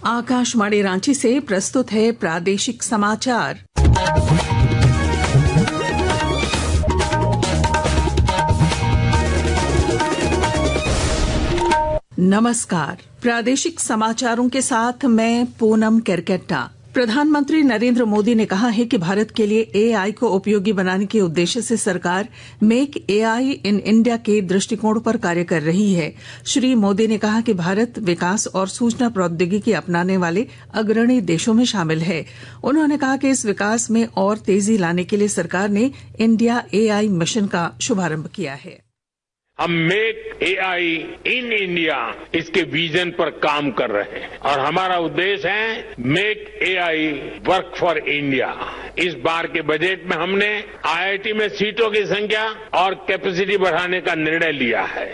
आकाशवाणी रांची से प्रस्तुत है प्रादेशिक समाचार। नमस्कार, प्रादेशिक समाचारों के साथ मैं पूनम केरकेट्टा। प्रधानमंत्री नरेंद्र मोदी ने कहा है कि भारत के लिए एआई को उपयोगी बनाने के उद्देश्य से सरकार मेक एआई इन इंडिया के दृष्टिकोण पर कार्य कर रही है। श्री मोदी ने कहा कि भारत विकास और सूचना प्रौद्योगिकी अपनाने वाले अग्रणी देशों में शामिल है। उन्होंने कहा कि इस विकास में और तेजी लाने के लिए सरकार ने इंडिया एआई मिशन का शुभारंभ किया है। हम मेक एआई इन इंडिया इसके विजन पर काम कर रहे हैं और हमारा उद्देश्य है make AI work for India. इस बार के बजट में हमने आईआईटी में सीटों की संख्या और कैपेसिटी बढ़ाने का निर्णय लिया है।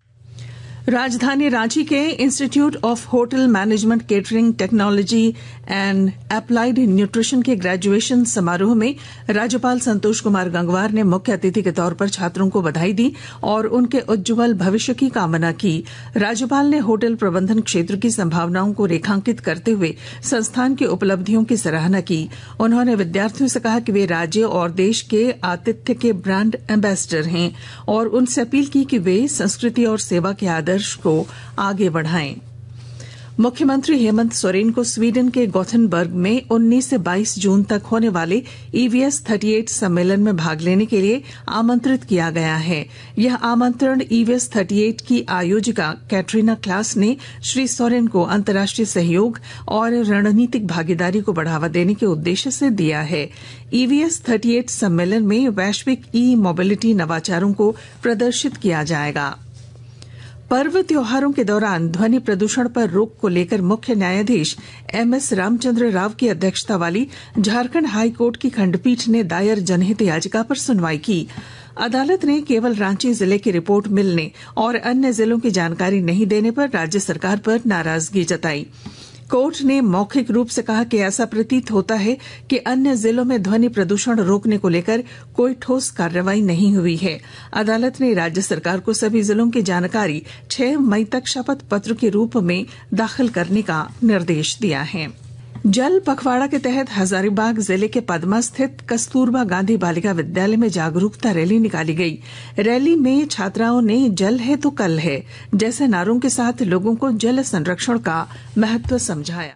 राजधानी रांची के institute of hotel management catering technology and applied nutrition के ग्रेजुएशन समारोह में राज्यपाल संतोष कुमार गंगवार ने मुख्य अतिथि के तौर पर छात्रों को बधाई दी और उनके उज्जवल भविष्य की कामना की। राज्यपाल ने होटल प्रबंधन क्षेत्र की संभावनाओं को रेखांकित करते हुए संस्थान की उपलब्धियों की सराहना की। उन्होंने विद्यार्थियों से कहा कि वे राज्य और देश के आतिथ्य के ब्रांड एम्बेसडर हैं और उनसे अपील की कि वे संस्कृति और सेवा के आदर्श को आगे बढ़ाएं। मुख्यमंत्री हेमंत सोरेन को स्वीडन के गोथेनबर्ग में 19 से 22 जून तक होने वाले EVS 38 सम्मेलन में भाग लेने के लिए आमंत्रित किया गया है। यह आमंत्रण EVS 38 की आयोजिका कैटरीना क्लास ने श्री सोरेन को अंतर्राष्ट्रीय सहयोग और रणनीतिक भागीदारी को बढ़ावा देने के उद्देश्य से दिया है। EVS 38 सम्मेलन में वैश्विक ई मोबिलिटी नवाचारों को प्रदर्शित किया जाएगा। पर्व त्योहारों के दौरान ध्वनि प्रदूषण पर रोक को लेकर मुख्य न्यायाधीश MS रामचंद्र राव की अध्यक्षता वाली झारखंड हाई कोर्ट की खंडपीठ ने दायर जनहित याचिका पर सुनवाई की। अदालत ने केवल रांची जिले की रिपोर्ट मिलने और अन्य जिलों की जानकारी नहीं देने पर राज्य सरकार पर नाराजगी जताई। कोर्ट ने मौखिक रूप से कहा कि ऐसा प्रतीत होता है कि अन्य जिलों में ध्वनि प्रदूषण रोकने को लेकर कोई ठोस कार्रवाई नहीं हुई है। अदालत ने राज्य सरकार को सभी जिलों की जानकारी 6 मई तक शपथ पत्र के रूप में दाखिल करने का निर्देश दिया है। जल पखवाड़ा के तहत हजारीबाग जिले के पदमा स्थित कस्तूरबा गांधी बालिका विद्यालय में जागरूकता रैली निकाली गई। रैली में छात्राओं ने जल है तो कल है जैसे नारों के साथ लोगों को जल संरक्षण का महत्व समझाया।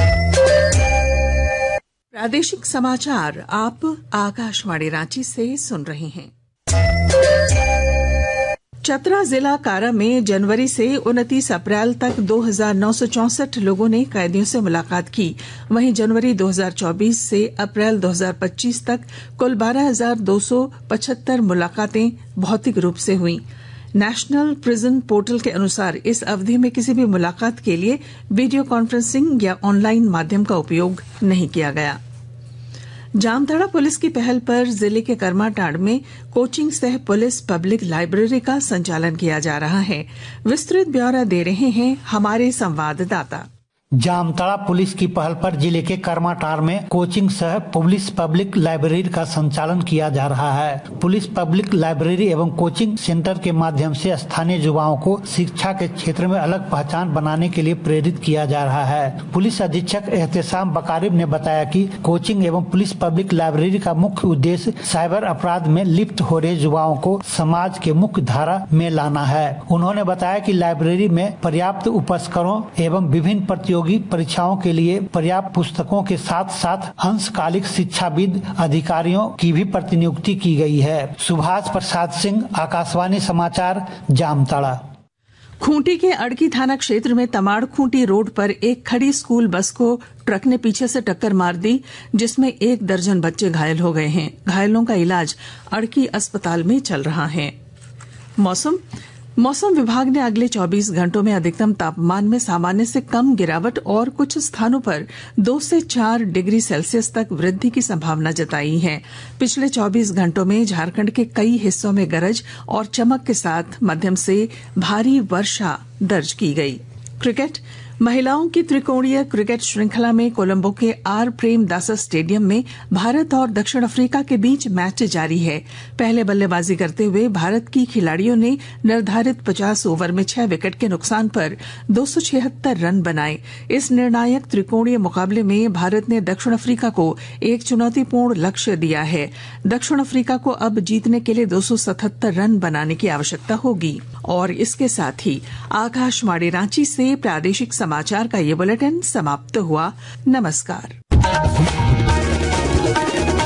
प्रादेशिक समाचार आप आकाशवाणी रांची से सुन रहे हैं। चतरा जिला कारा में जनवरी से 29 अप्रैल तक 2,964 लोगों ने कैदियों से मुलाकात की। वहीं जनवरी 2024 से अप्रैल 2025 तक कुल 12,275 मुलाकातें भौतिक रूप से हुई। नेशनल प्रिजन पोर्टल के अनुसार इस अवधि में किसी भी मुलाकात के लिए वीडियो कॉन्फ्रेंसिंग या ऑनलाइन माध्यम का उपयोग नहीं किया गया। जामताड़ा पुलिस की पहल पर जिले के करमाटांड़ में कोचिंग सह पुलिस पब्लिक लाइब्रेरी का संचालन किया जा रहा है। विस्तृत ब्यौरा दे रहे हैं हमारे संवाददाता। जामताड़ा पुलिस की पहल पर जिले के करमाटांड़ में कोचिंग सह पुलिस पब्लिक लाइब्रेरी का संचालन किया जा रहा है। पुलिस पब्लिक लाइब्रेरी एवं कोचिंग सेंटर के माध्यम से स्थानीय युवाओं को शिक्षा के क्षेत्र में अलग पहचान बनाने के लिए प्रेरित किया जा रहा है। पुलिस अधीक्षक एहतेशाम बकारिब ने बताया कि कोचिंग एवं पुलिस पब्लिक लाइब्रेरी का मुख्य उद्देश्य साइबर अपराध में लिप्त हो रहे युवाओं को समाज के मुख्य धारा में लाना है। उन्होंने बताया कि लाइब्रेरी में पर्याप्त उपस्करों एवं विभिन्न प्रतियोगी परीक्षाओं के लिए पर्याप्त पुस्तकों के साथ साथ अंशकालिक शिक्षाविद अधिकारियों की भी प्रतिनियुक्ति की गई है। सुभाष प्रसाद सिंह, आकाशवाणी समाचार, जामताड़ा। खूंटी के अड़की थाना क्षेत्र में तमाड़ खूंटी रोड पर एक खड़ी स्कूल बस को ट्रक ने पीछे से टक्कर मार दी, जिसमें 1 दर्जन बच्चे घायल हो गए हैं। घायलों का इलाज अड़की अस्पताल में चल रहा है। मौसम विभाग ने अगले 24 घंटों में अधिकतम तापमान में सामान्य से कम गिरावट और कुछ स्थानों पर 2 से 4 डिग्री सेल्सियस तक वृद्धि की संभावना जताई है। पिछले 24 घंटों में झारखंड के कई हिस्सों में गरज और चमक के साथ मध्यम से भारी वर्षा दर्ज की गई। क्रिकेट महिलाओं की त्रिकोणीय क्रिकेट श्रृंखला में कोलंबो के आर प्रेमदासा स्टेडियम में भारत और दक्षिण अफ्रीका के बीच मैच जारी है। पहले बल्लेबाजी करते हुए भारत की खिलाड़ियों ने निर्धारित 50 ओवर में 6 विकेट के नुकसान पर 276 रन बनाए। इस निर्णायक त्रिकोणीय मुकाबले में भारत ने दक्षिण अफ्रीका को एक चुनौतीपूर्ण लक्ष्य दिया है। दक्षिण अफ्रीका को अब जीतने के लिए 277 रन बनाने की आवश्यकता होगी। और इसके साथ ही आकाशवाणी रांची से प्रादेशिक समाचार का ये बुलेटिन समाप्त हुआ। नमस्कार।